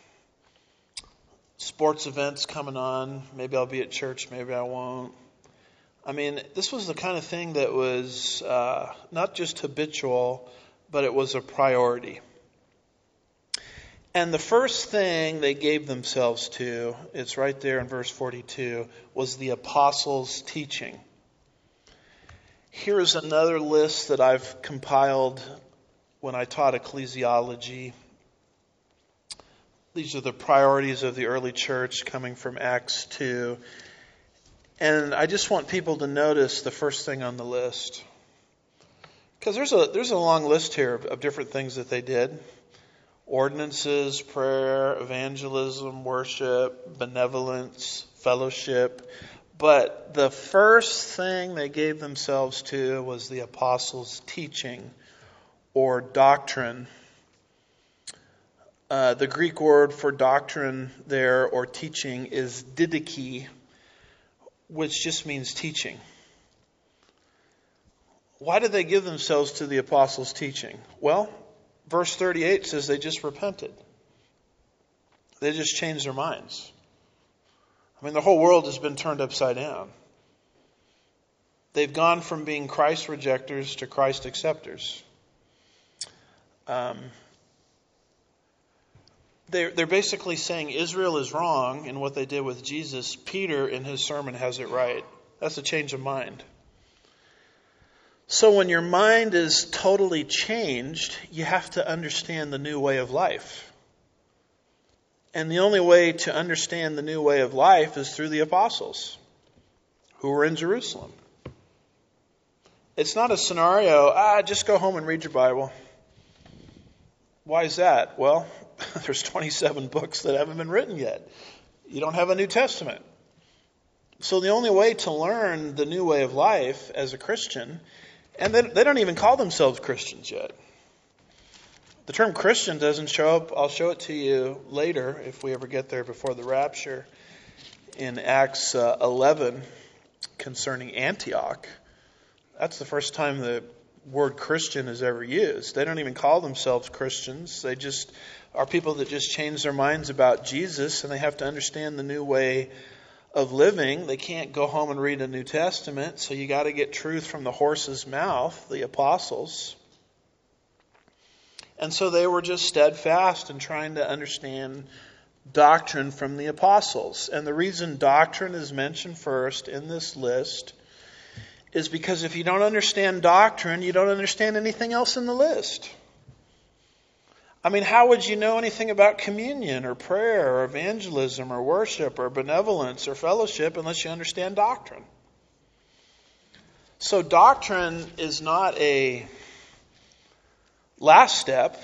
Sports events coming on. Maybe I'll be at church. Maybe I won't. I mean, this was the kind of thing that was not just habitual, but it was a priority. And the first thing they gave themselves to, it's right there in verse 42, was the apostles' teaching. Here is another list that I've compiled when I taught ecclesiology. These are the priorities of the early church coming from Acts 2. And I just want people to notice the first thing on the list. Because there's a long list here of different things that they did. Ordinances, prayer, evangelism, worship, benevolence, fellowship. But the first thing they gave themselves to was the apostles' teaching or doctrine. The Greek word for doctrine there, or teaching, is didache, which just means teaching. Why did they give themselves to the apostles' teaching? Well, verse 38 says they just repented. They just changed their minds. I mean, the whole world has been turned upside down. They've gone from being Christ rejectors to Christ acceptors. They're basically saying Israel is wrong in what they did with Jesus. Peter, in his sermon, has it right. That's a change of mind. So when your mind is totally changed, you have to understand the new way of life. And the only way to understand the new way of life is through the apostles who were in Jerusalem. It's not a scenario, just go home and read your Bible. Why is that? Well, there's 27 books that haven't been written yet. You don't have a New Testament. So the only way to learn the new way of life as a Christian, and they don't even call themselves Christians yet. The term Christian doesn't show up. I'll show it to you later if we ever get there before the rapture in Acts 11 concerning Antioch. That's the first time the word Christian is ever used. They don't even call themselves Christians. They just are people that just change their minds about Jesus, and they have to understand the new way of living. They can't go home and read a New Testament, so you got to get truth from the horse's mouth, the apostles. And so they were just steadfast in trying to understand doctrine from the apostles. And the reason doctrine is mentioned first in this list is because if you don't understand doctrine, you don't understand anything else in the list. I mean, how would you know anything about communion or prayer or evangelism or worship or benevolence or fellowship unless you understand doctrine? So doctrine is not a last step,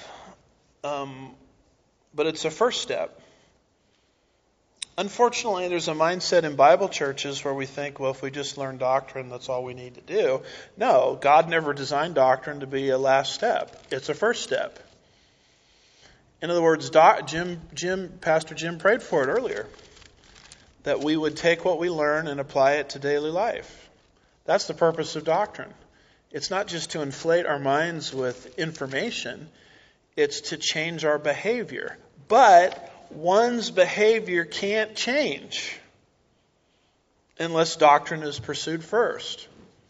but it's a first step. Unfortunately, there's a mindset in Bible churches where we think, well, if we just learn doctrine, that's all we need to do. No, God never designed doctrine to be a last step. It's a first step. In other words, Pastor Jim prayed for it earlier, that we would take what we learn and apply it to daily life. That's the purpose of doctrine. It's not just to inflate our minds with information. It's to change our behavior. But one's behavior can't change unless doctrine is pursued first.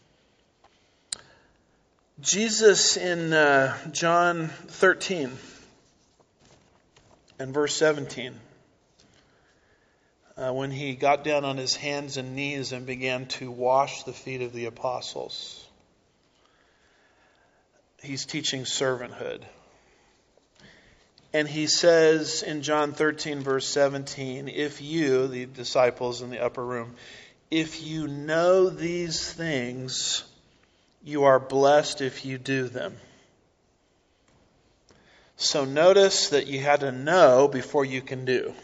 Jesus in John 13 and verse 17, when he got down on his hands and knees and began to wash the feet of the apostles, he's teaching servanthood. And he says in John 13, verse 17, if you, the disciples in the upper room, if you know these things, you are blessed if you do them. So notice that you had to know before you can do.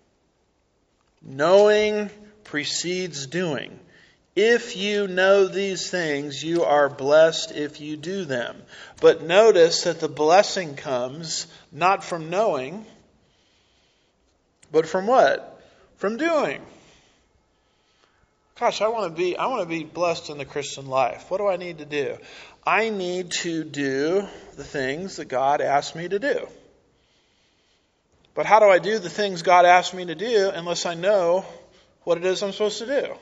Knowing precedes doing. If you know these things, you are blessed if you do them. But notice that the blessing comes not from knowing, but from what? From doing. Gosh, I want to be blessed in the Christian life. What do I need to do? I need to do the things that God asked me to do. But how do I do the things God asked me to do unless I know what it is I'm supposed to do?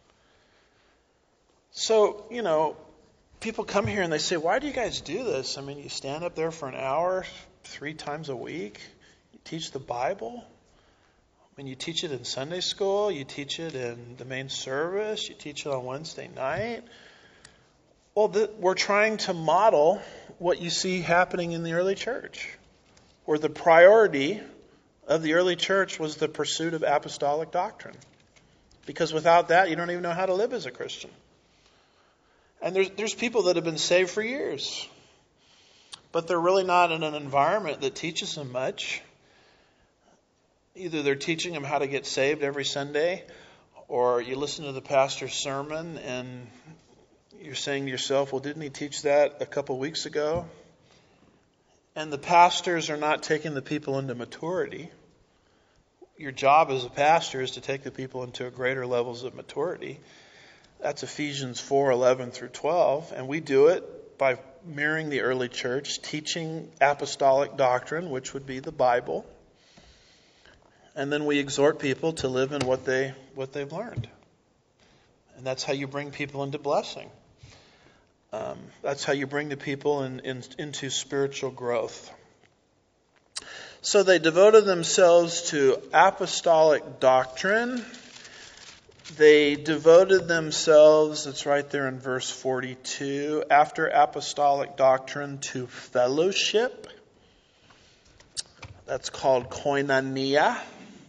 So, people come here and they say, why do you guys do this? I mean, you stand up there for an hour 3 times a week. You teach the Bible. I mean, you teach it in Sunday school. You teach it in the main service. You teach it on Wednesday night. Well, we're trying to model what you see happening in the early church, where the priority of the early church was the pursuit of apostolic doctrine. Because without that, you don't even know how to live as a Christian. And there's people that have been saved for years, but they're really not in an environment that teaches them much. Either they're teaching them how to get saved every Sunday, or you listen to the pastor's sermon and you're saying to yourself, well, didn't he teach that a couple weeks ago? and the pastors are not taking the people into maturity. Your job as a pastor is to take the people into greater levels of maturity. That's Ephesians 4:11 through 12. And we do it by mirroring the early church, teaching apostolic doctrine, which would be the Bible. And then we exhort people to live in what they've learned. And that's how you bring people into blessing. That's how you bring the people into spiritual growth. So they devoted themselves to apostolic doctrine. They devoted themselves, it's right there in verse 42, after apostolic doctrine, to fellowship. That's called koinonia.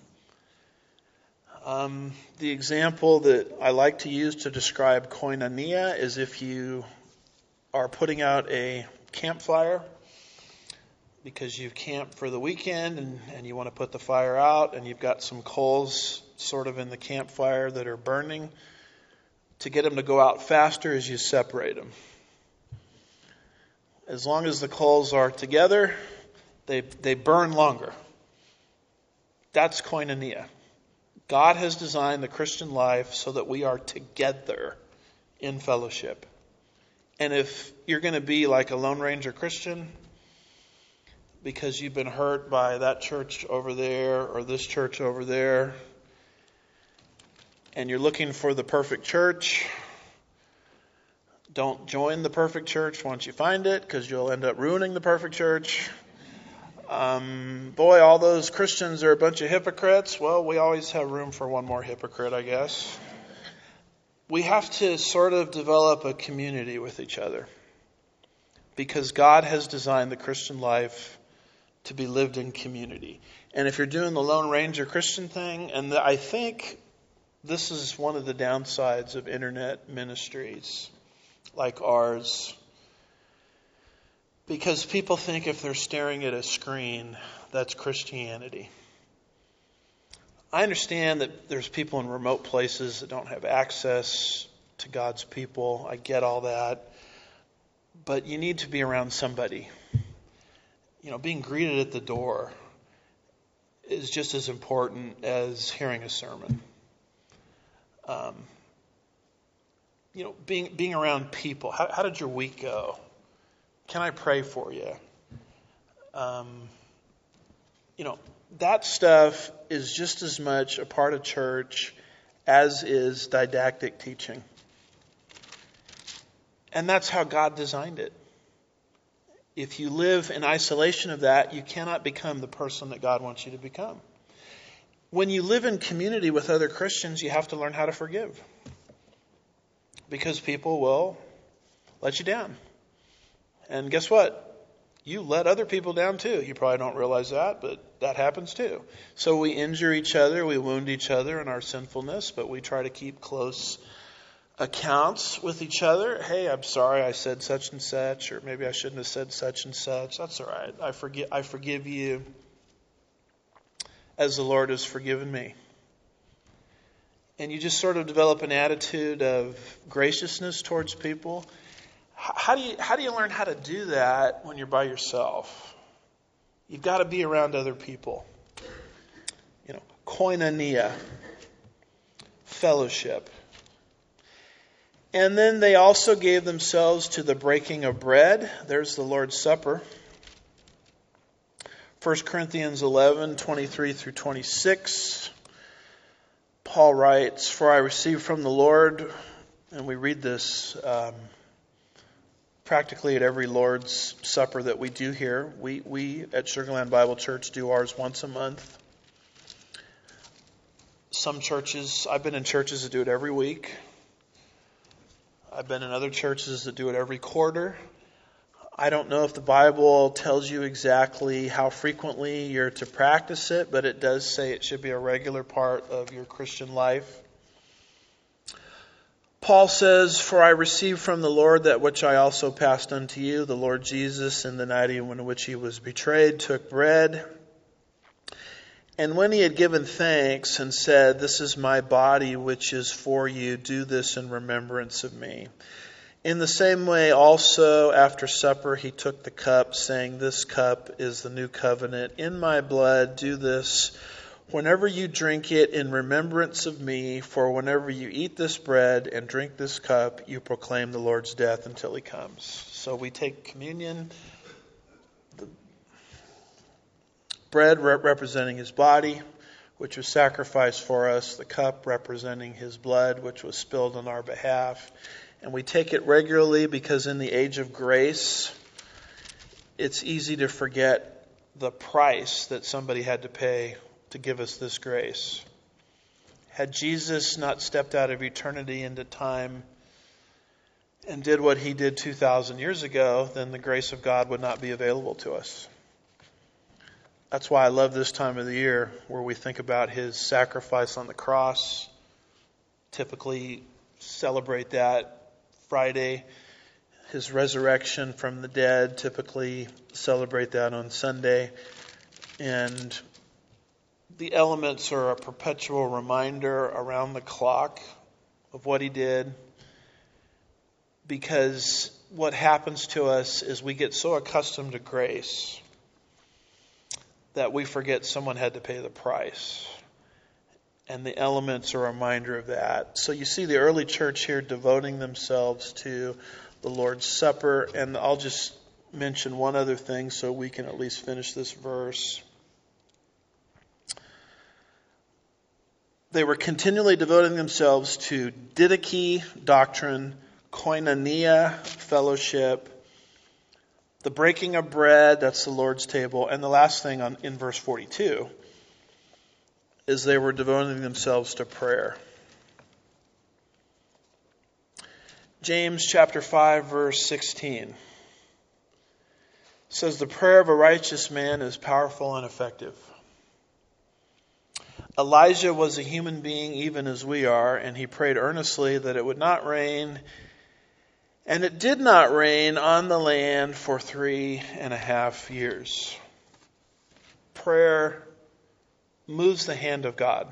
The example that I like to use to describe koinonia is if you are putting out a campfire because you've camped for the weekend and you want to put the fire out, and you've got some coals sort of in the campfire that are burning. To get them to go out faster is you separate them. As long as the coals are together, they burn longer. That's koinonia. God has designed the Christian life so that we are together in fellowship. And if you're going to be like a Lone Ranger Christian because you've been hurt by that church over there or this church over there, and you're looking for the perfect church, don't join the perfect church once you find it, because you'll end up ruining the perfect church. Boy, all those Christians are a bunch of hypocrites. Well, we always have room for one more hypocrite, I guess. We have to sort of develop a community with each other, because God has designed the Christian life to be lived in community. And if you're doing the Lone Ranger Christian thing, and I think this is one of the downsides of internet ministries like ours, because people think if they're staring at a screen, that's Christianity. I understand that there's people in remote places that don't have access to God's people. I get all that. But you need to be around somebody. Being greeted at the door is just as important as hearing a sermon. Being around people. How did your week go? Can I pray for you? That stuff is just as much a part of church as is didactic teaching. And that's how God designed it. If you live in isolation of that, you cannot become the person that God wants you to become. When you live in community with other Christians, you have to learn how to forgive. Because people will let you down. And guess what? You let other people down too. You probably don't realize that, but that happens too. So we injure each other, we wound each other in our sinfulness, but we try to keep close accounts with each other. Hey, I'm sorry I said such and such, or maybe I shouldn't have said such and such. That's all right. I forgive you as the Lord has forgiven me. And you just sort of develop an attitude of graciousness towards people. How do you learn how to do that when you're by yourself? You've got to be around other people. Koinonia, fellowship. And then they also gave themselves to the breaking of bread. There's the Lord's Supper. 1 Corinthians 11:23 through 26. Paul writes, "For I received from the Lord," and we read this practically at every Lord's Supper that we do here. We at Sugarland Bible Church do ours once a month. Some churches, I've been in churches that do it every week. I've been in other churches that do it every quarter. I don't know if the Bible tells you exactly how frequently you're to practice it, but it does say it should be a regular part of your Christian life. Paul says, "For I received from the Lord that which I also passed unto you. The Lord Jesus, in the night in which he was betrayed, took bread. And when he had given thanks and said, 'This is my body which is for you. Do this in remembrance of me.' In the same way, also, after supper, he took the cup, saying, "This cup is the new covenant in my blood. Do this whenever you drink it in remembrance of me. For whenever you eat this bread and drink this cup, you proclaim the Lord's death until he comes." So we take communion, the bread representing his body, which was sacrificed for us, the cup representing his blood, which was spilled on our behalf. And we take it regularly because in the age of grace, it's easy to forget the price that somebody had to pay to give us this grace. Had Jesus not stepped out of eternity into time and did what he did 2,000 years ago, then the grace of God would not be available to us. That's why I love this time of the year where we think about his sacrifice on the cross. Typically celebrate that Friday. His resurrection from the dead, typically celebrate that on Sunday. And the elements are a perpetual reminder around the clock of what he did. Because what happens to us is we get so accustomed to grace that we forget someone had to pay the price. And the elements are a reminder of that. So you see the early church here devoting themselves to the Lord's Supper. And I'll just mention one other thing so we can at least finish this verse. They were continually devoting themselves to didache, doctrine, koinonia, fellowship, the breaking of bread, that's the Lord's table. And the last thing in verse 42 is they were devoting themselves to prayer. James chapter 5, verse 16 says, "The prayer of a righteous man is powerful and effective." Elijah was a human being even as we are, and he prayed earnestly that it would not rain. And it did not rain on the land for 3.5 years. Prayer moves the hand of God.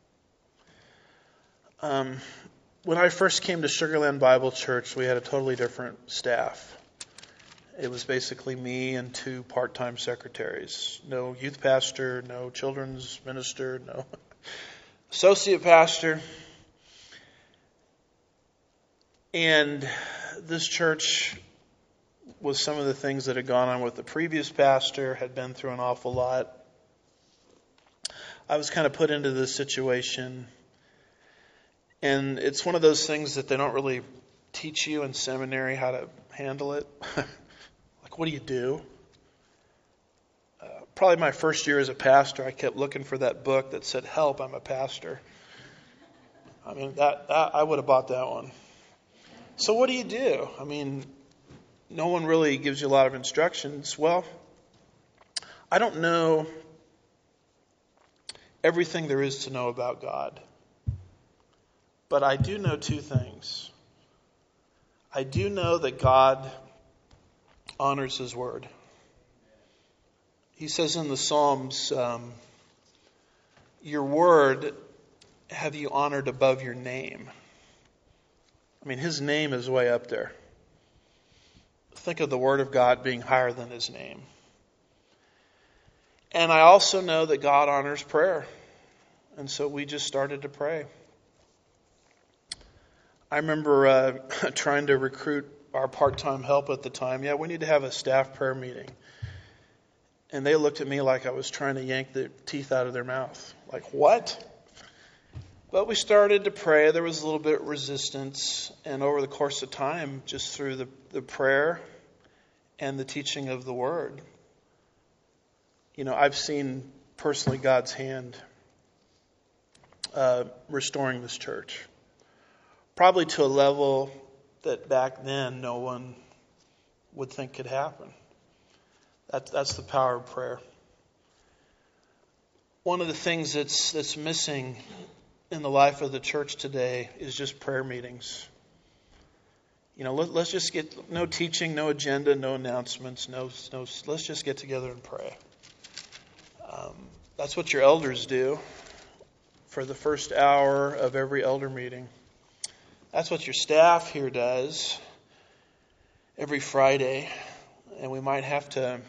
When I first came to Sugarland Bible Church, we had a totally different staff. It was basically me and 2 part-time secretaries. No youth pastor, no children's minister, no associate pastor. And this church was some of the things that had gone on with the previous pastor, had been through an awful lot. I was kind of put into this situation. And it's one of those things that they don't really teach you in seminary how to handle it. Like, what do you do? Probably my first year as a pastor, I kept looking for that book that said, "Help, I'm a pastor." I mean, that I would have bought that one. So what do you do? I mean, no one really gives you a lot of instructions. Well, I don't know everything there is to know about God. But I do know 2 things. I do know that God honors his word. He says in the Psalms, "Your word have you honored above your name." I mean, his name is way up there. Think of the word of God being higher than his name. And I also know that God honors prayer. And so we just started to pray. I remember trying to recruit our part-time help at the time. Yeah, we need to have a staff prayer meeting. And they looked at me like I was trying to yank the teeth out of their mouth. Like, what? But we started to pray. There was a little bit of resistance. And over the course of time, just through the prayer and the teaching of the word, I've seen personally God's hand restoring this church. Probably to a level that back then no one would think could happen. That's the power of prayer. One of the things that's missing in the life of the church today is just prayer meetings. Let's just get no teaching, no agenda, no announcements, no. Let's just get together and pray. That's what your elders do for the first hour of every elder meeting. That's what your staff here does every Friday, and we might have to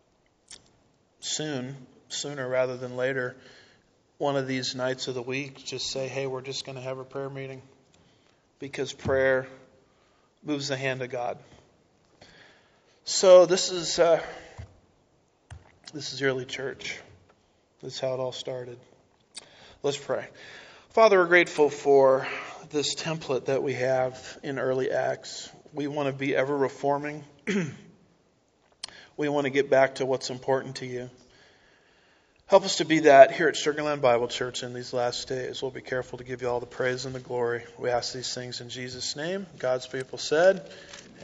sooner rather than later, one of these nights of the week, just say, hey, we're just going to have a prayer meeting, because prayer moves the hand of God. So this is early church. This is how it all started. Let's pray. Father, we're grateful for this template that we have in early Acts. We want to be ever reforming. We want to get back to what's important to you. Help us to be that here at Sugar Land Bible Church in these last days. We'll be careful to give you all the praise and the glory. We ask these things in Jesus' name. God's people said,